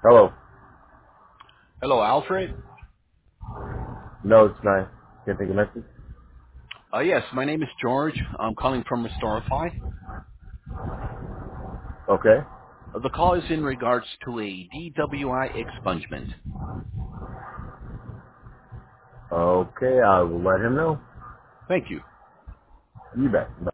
Hello. Hello, Alfred. No, it's not. Can't take a message. Yes, my name is George. I'm calling from Restorify. Okay. The call is in regards to a DWI expungement. Okay, I will let him know. Thank you. You bet.